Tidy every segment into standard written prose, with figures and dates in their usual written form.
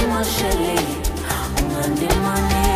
ungandimosheli, ungandimoneli.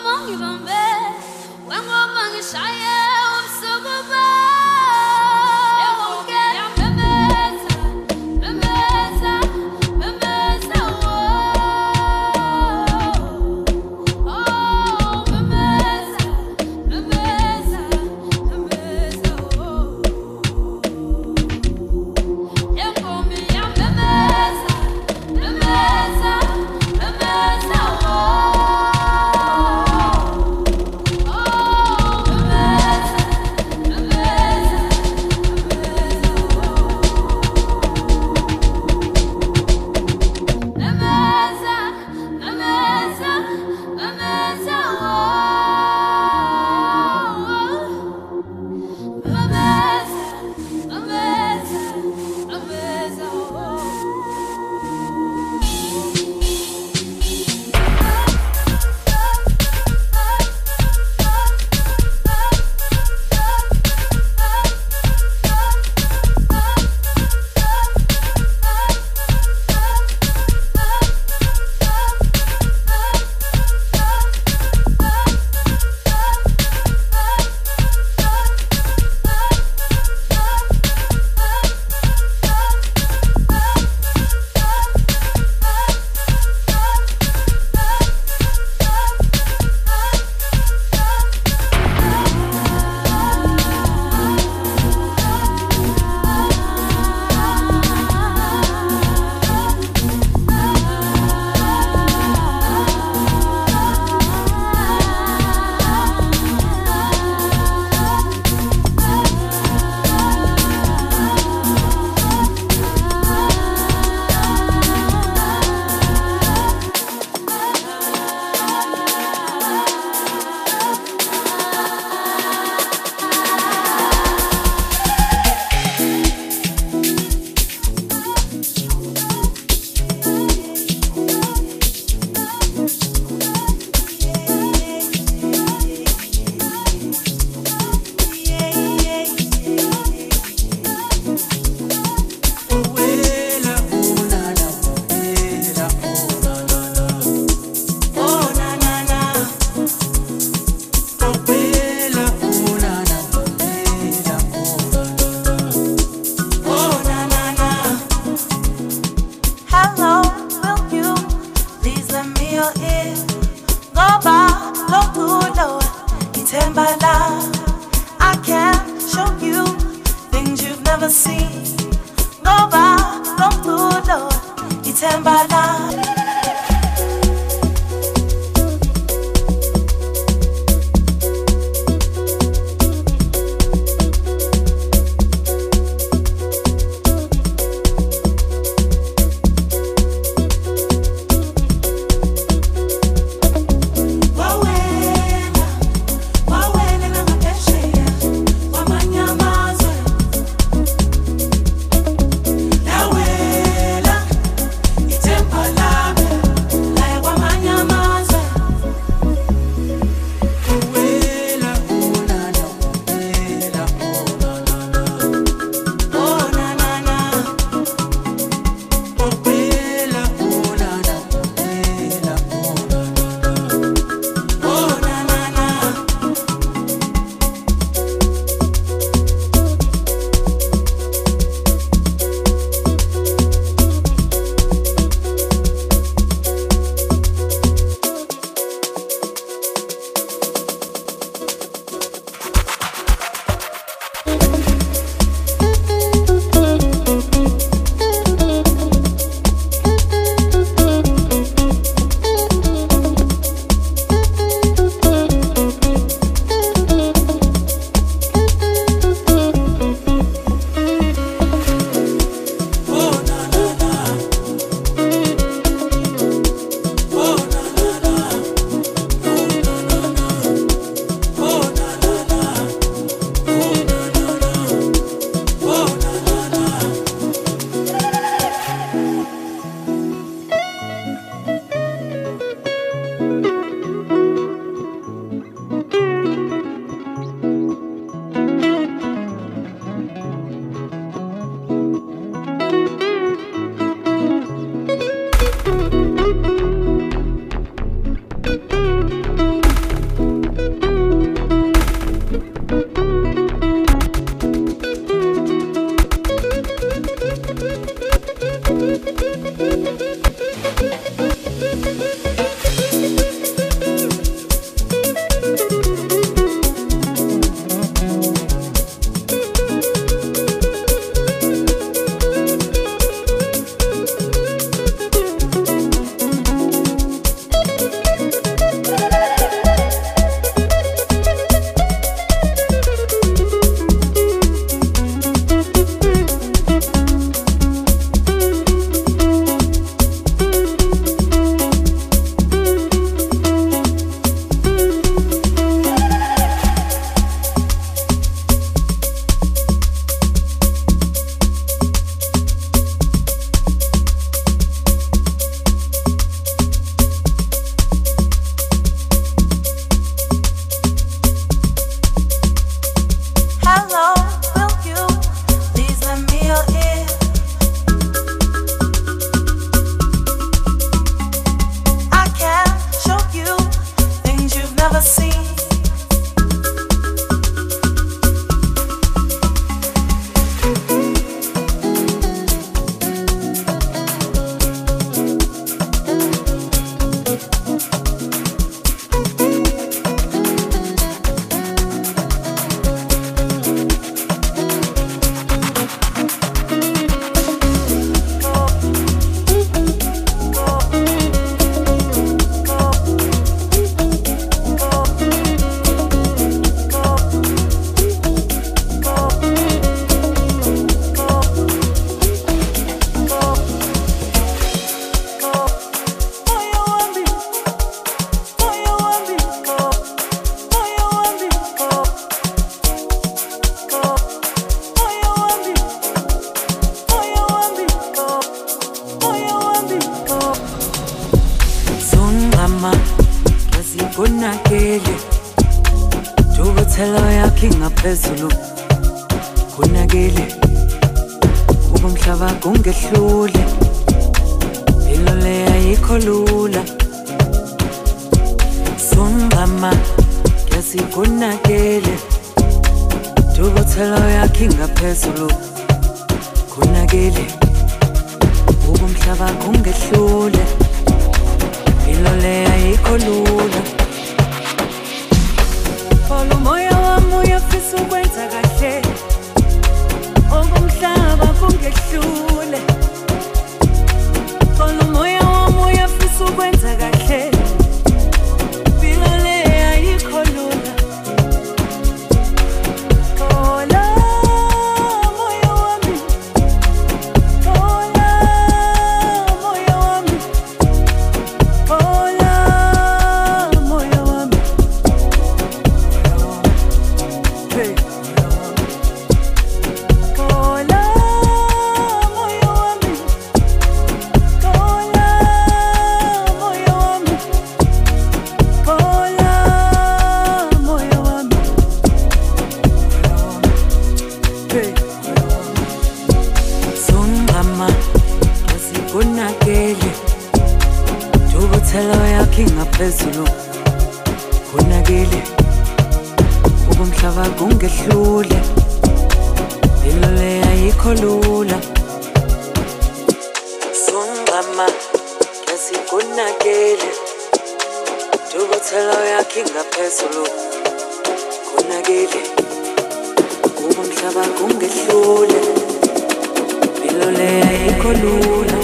Tembalame kunakele Jubuthelo yakhe ngaphezulu kunakele Ubumhlaba kungehlule Impilo le ayikho lula Sungama Kesi kunakele Jubuthelo yakhe ngaphezulu kunakele Ubumhlaba kungehlule Impilo le ayikho lula Follow moya wami uyafisa ukwenza kahle Okumhlaba kungehlule Follow moya wami uyafisa ukwenza kahle Impilo le ayikho lula Kola moya wami Kola moya wami Kola moya wami Hey Kola moya wami Kola moya wami Kola moya wami Hey Sungama asikunakele Jubuthelo yakhe ngaphezulu kunakele Ubumhlaba kungehlule Impilo le ayikho lula Sungama asikunakele Jubuthelo yakhe ngaphezulu kunakele Ubumhlaba kungehlule Impilo le ayikho lula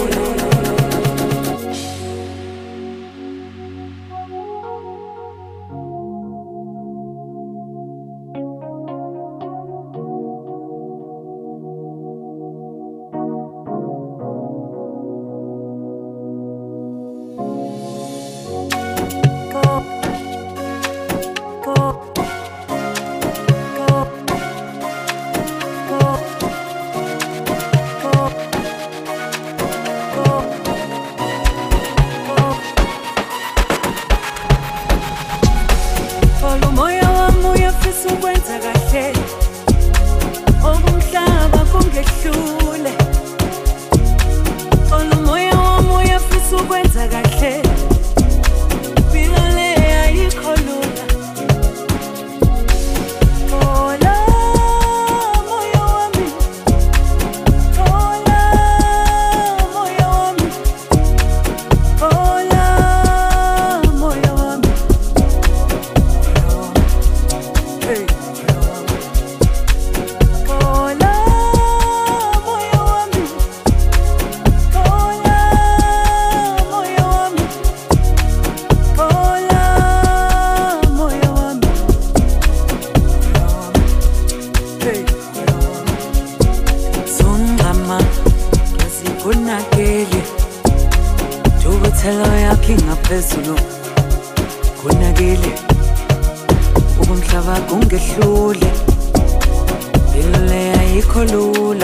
Follow moya wami uyafisa ukwenza kahle Okumhlaba kungehlule Follow moya wami uyafisa ukwenza kahle Impilo le ayikho lula Kola moya wami Kola moya wami Kola moya wami ngaphezulu kunakile ubumhlaba kungehlule impilo le ayikho lula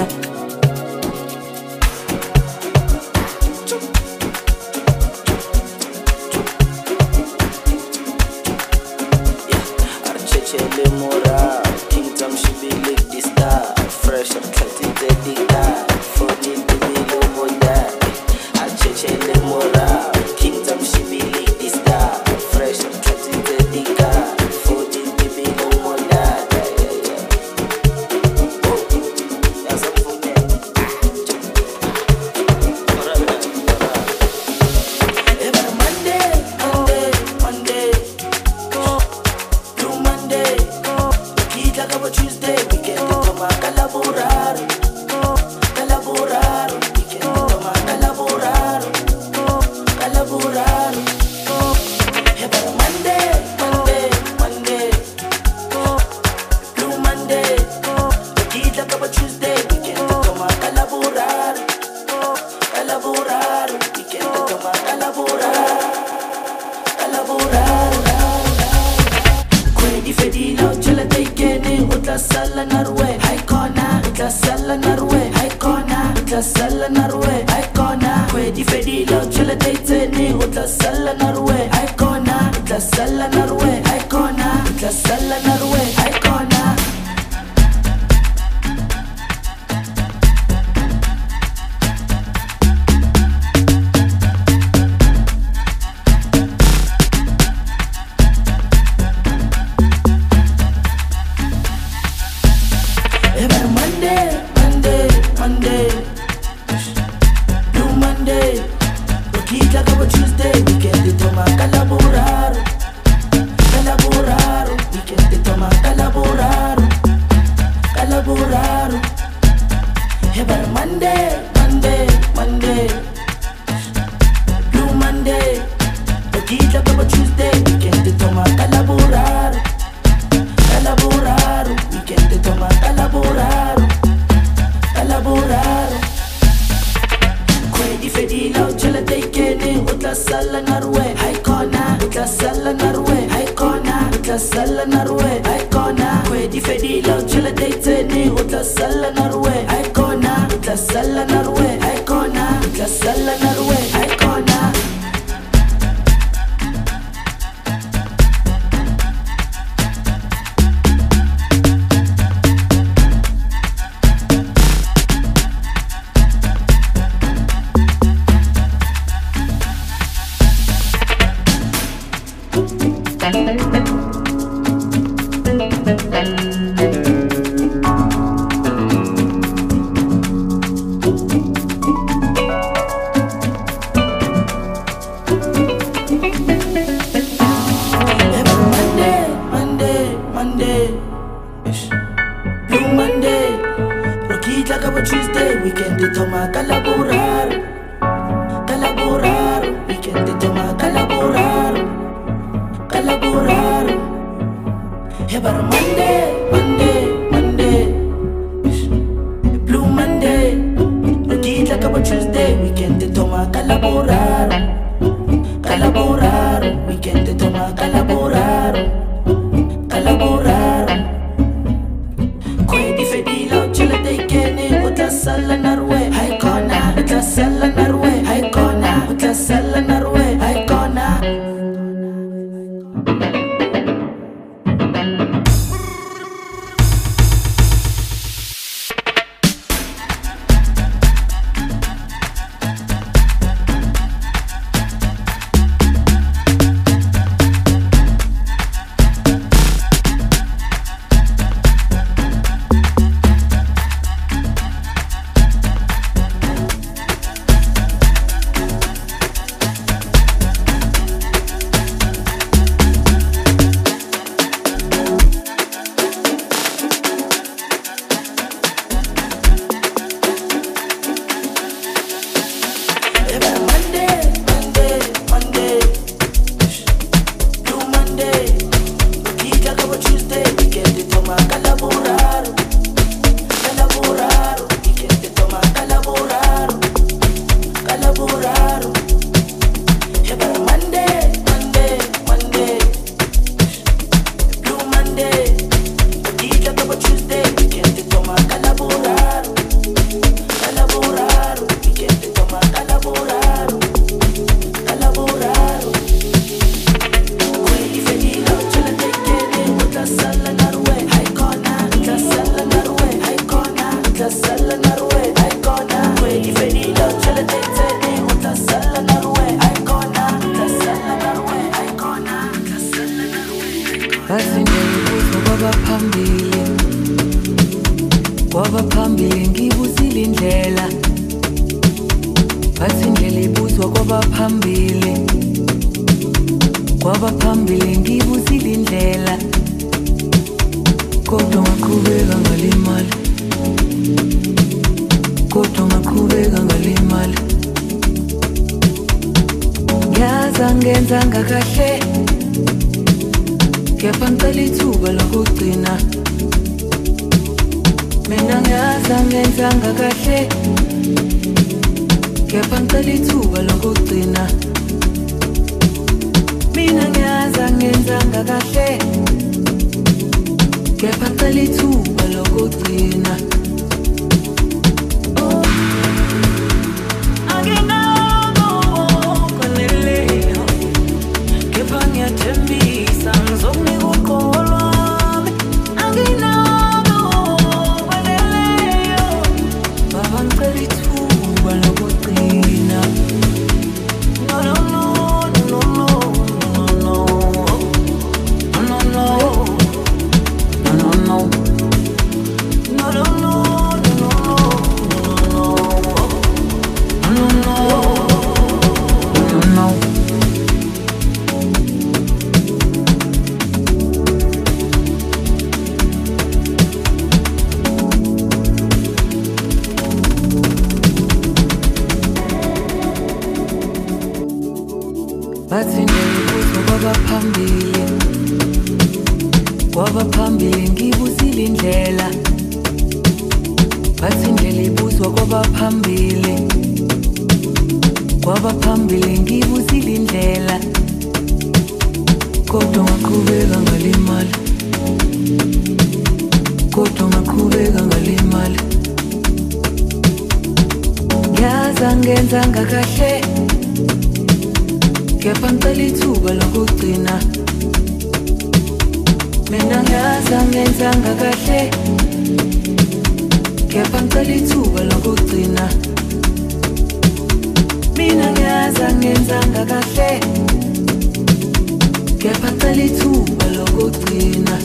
ngiyibuzwa kwabaphambili, kwabaphambili ngibuzile indlela. Bathi indlela ibuzwa kwabaphambili, kwabaphambili ngibuzile indlela. Kodwa ngaqhubeka ngalimala, kodwa ngaqhubeka ngalimala. Ngiyaza ngenzanga kahle, kepha ngicela ithuba lokugcina. Mina ngiyaza ngenzanga kahle, kepha ngicela ithuba lokugcina. Mina ngiyaza ngenzanga kahle, kepha ngicela ithuba lokugcina. Bathi ngiyibuzwa kwabaphambili, kwabaphambili ngibuzile indlela. Bathi indlela ibuzwa kwabaphambili, kwabaphambili ngibuzile indlela. Kodwa ngaqhubeka ngalimala, kodwa ngaqhubeka ngalimala. Ngiyaza ngenzanga kahle, kepha ngicela ithuba lokugcina. Mina ngiyaza ngenzanga kahle, kepha ngicela ithuba lokugcina. Mina ngiyaza ngenzanga kahle, kepha ngicela ithuba lokugcina.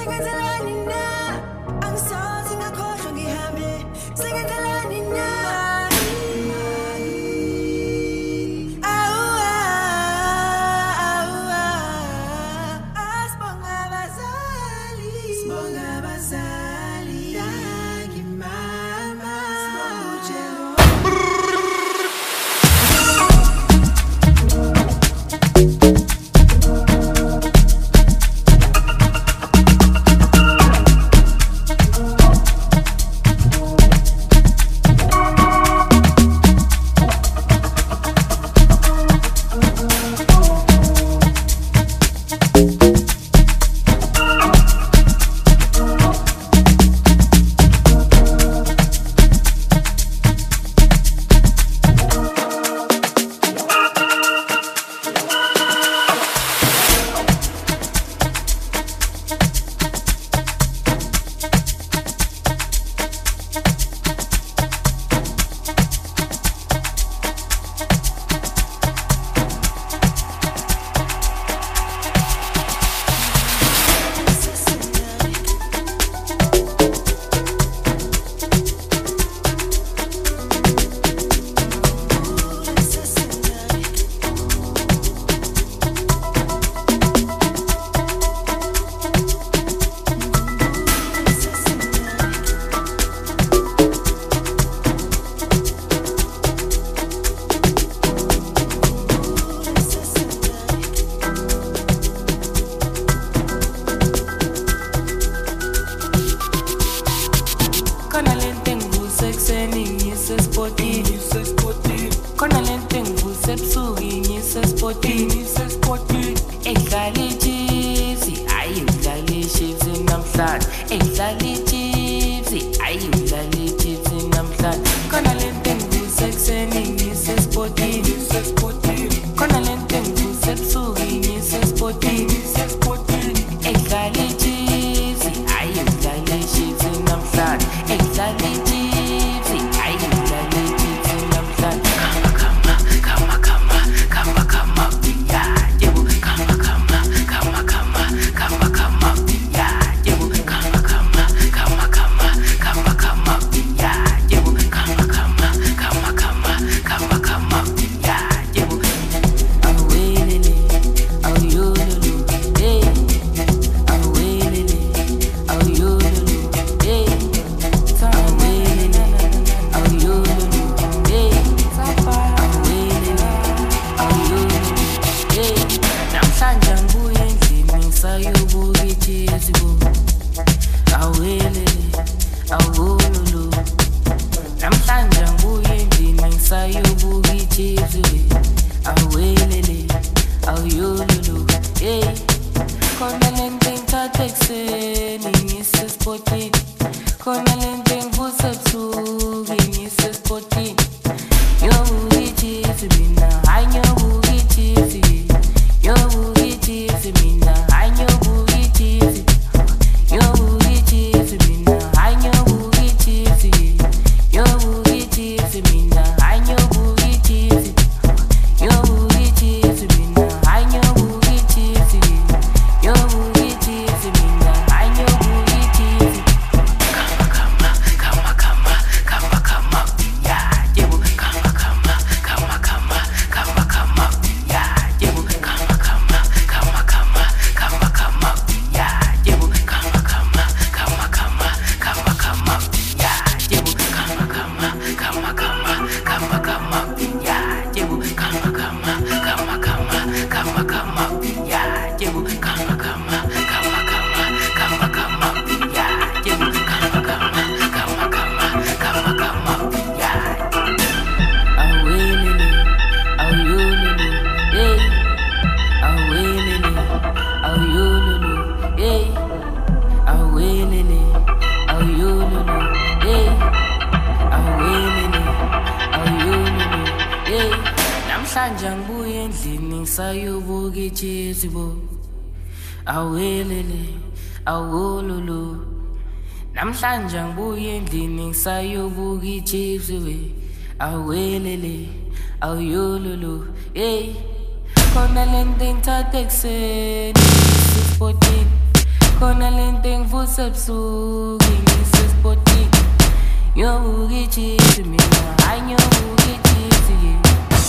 Singenzelani na angisoze ngakhohlwa ngihambe singenzelani na Namhlanje ngibuye endlini ngisayobuka ijezi bo awelele awololo Namhlanje ngibuye endlini ngisayobuka ijezi we awelele awololo hey khona lento engithatha ekseni 14 khona lento ebusuku ngisespotini. Nyobuka ichips mina, hayi nyobuka ichips yeah.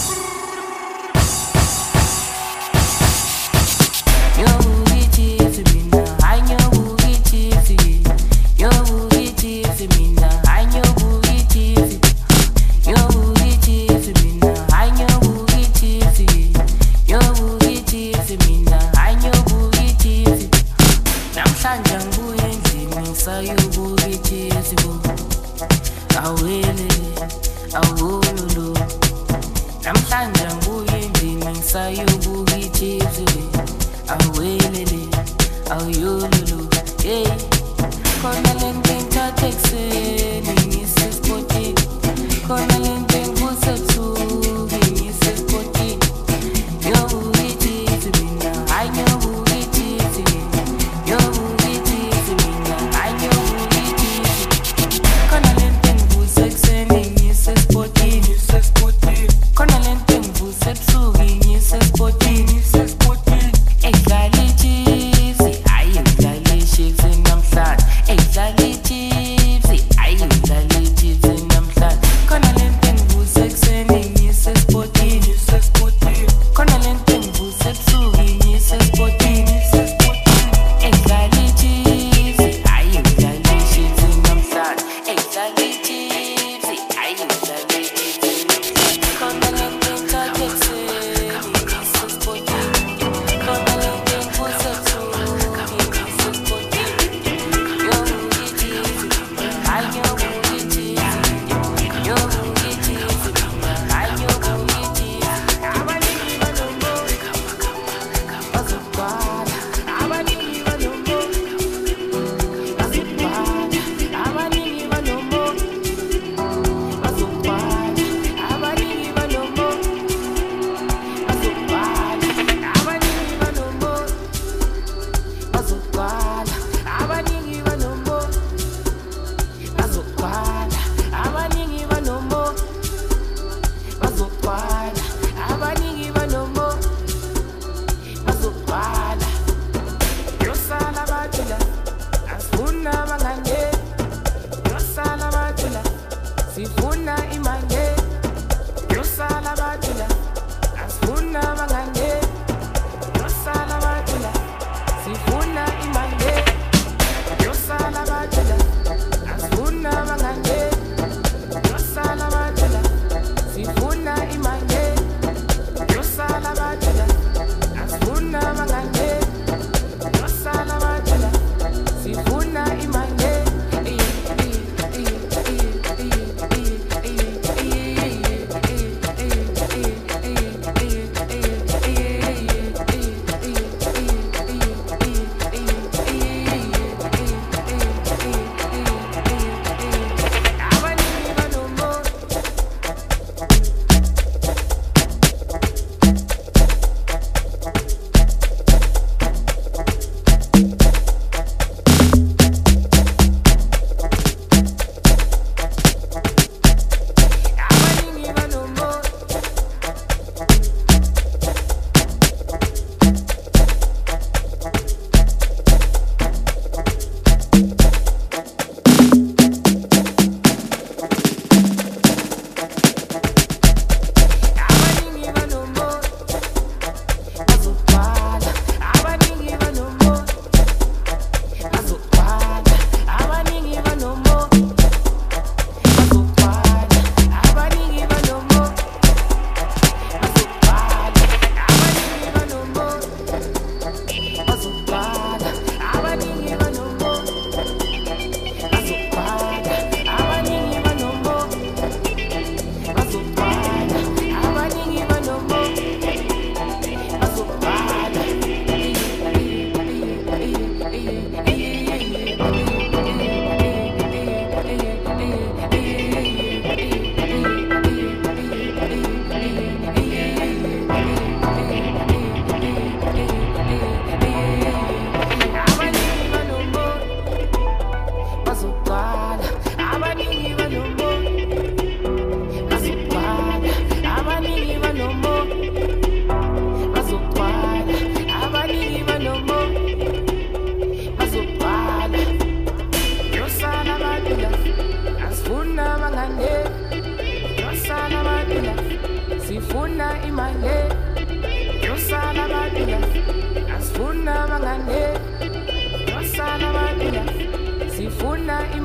Nyobuka ichips mina, hayi nyobuka ichips yeah. Nyobuka ichips mina, hayi nyobuka ichips. Nyobuka ichips mina, hayi nyobuka ichips yeah. Nyobuka ichips mina, hayi nyobuka ichips. Namhlanje ngibuye endlini ngisayobuka ichips bo. Awele, awololo. Namhlanje ngibuye endlini ngisayobuka ichips we. Awelele, awololo. Hey, khona lento engithatha ekuseni ngisespotini. Khona lento engivusa ebusuku ngisespotini. Nyobuka ichips mina, hayi nyobuka ichips yeah. Nyobuka ichips mina, hayi nyobuka ichips. Khona lento engivusa ekuseni ngisespotini. Khona lento engivusa ebusuku ngisespotini. Ekudlala ichips, hayi udlala ichips namhlanje. Ekudlala ichips, hayi udlala ichips namhlanje. Khona lento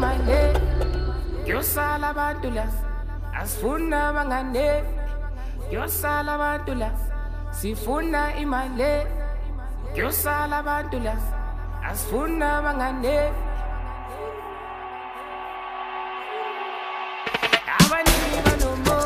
imali yosala abantu la asifuna abangane yosala abantu la sifuna imali yosala abantu la asifuna abangane abaningi banomona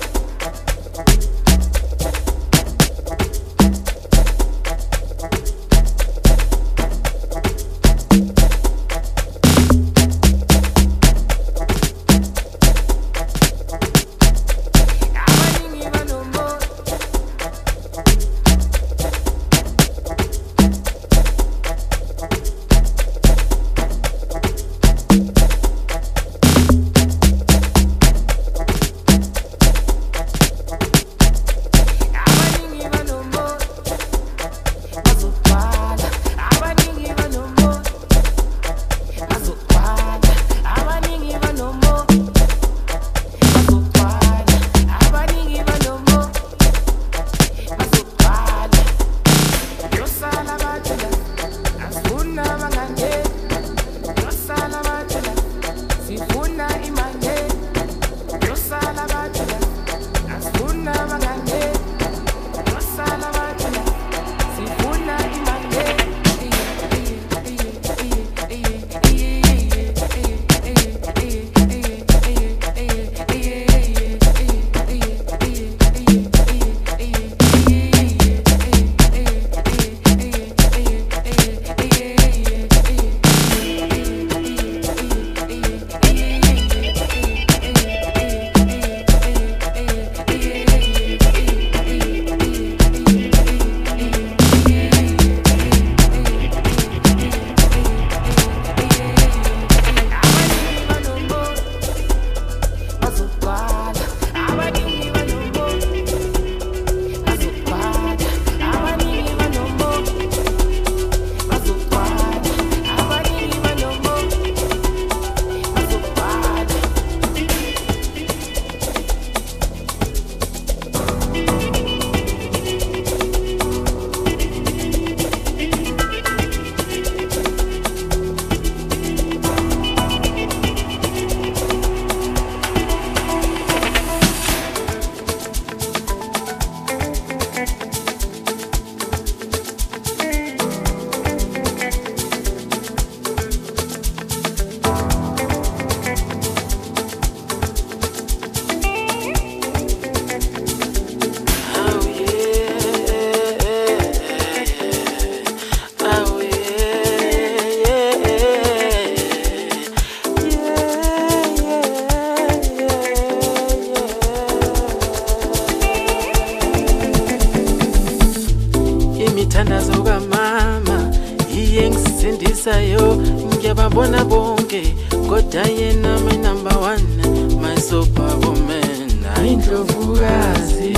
Sayo, ngiyababona bonke, kodwa yena my number one, my superwoman, ayindlovukazi,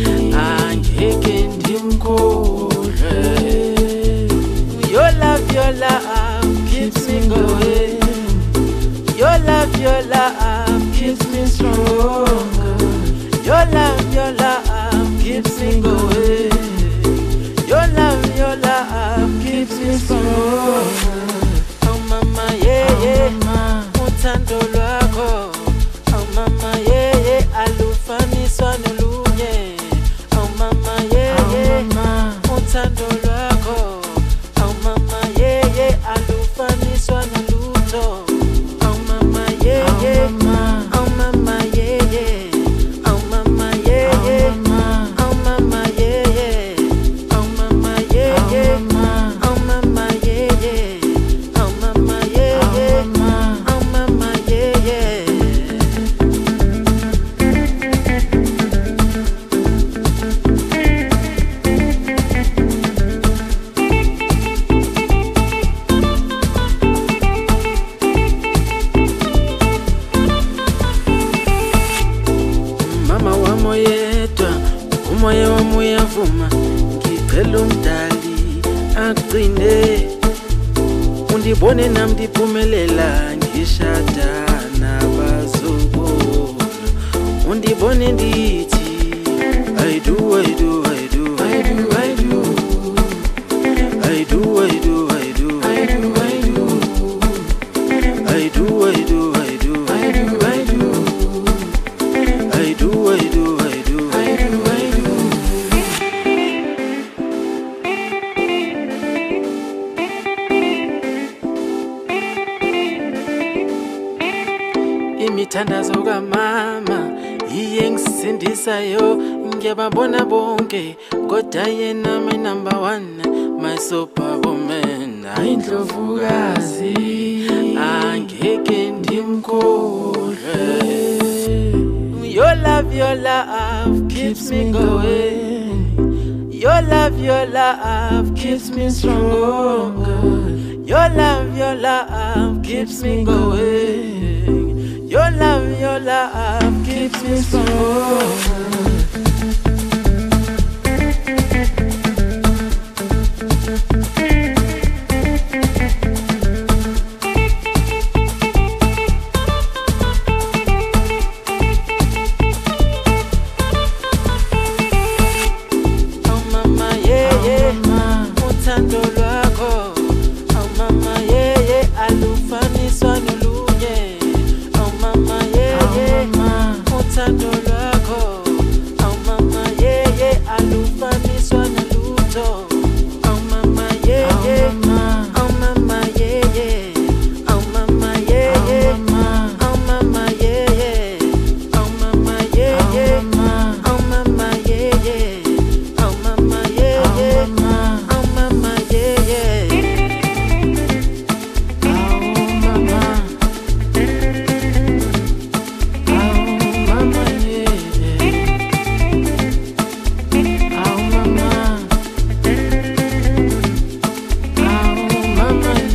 angeke ndimkhohlwe. Your love keeps me going. Your love keeps me strong. Your love keeps me going. Your love keeps me strong. Oh mama, yeah, yeah, uthando lwakho. Oh mama, yeah, yeah, alufaniswa nolunye. Oh mama, yeah, yeah, uthando lwakho. Oh mama, yeah, yeah, alufaniswa nolutho. Oh mama, yeah, yeah, oh mama, yeah, yeah, oh mama, yeah, yeah, oh mama, yeah, yeah, oh mama, yeah, yeah, oh mama, yeah, yeah, oh mama, yeah, yeah, oh mama, yeah, yeah. Mama wamoyedwa, umoya wami uyavuma, ngicela umdali agcine, undibone nami ndiphumelela ngishada nabazukulu, undibone ndithi I do, I do, I do, I do, I do, I do, I do, I do, I do, I do, I do, I do. imithandazo kamama iye ngisindisayo ngiyababona bonke kodwa yena my number one my superwoman ayindlovukazi angeke ndimkhohlwe your love keeps me going your love keeps me stronger your love keeps me going your love keeps me stronger mama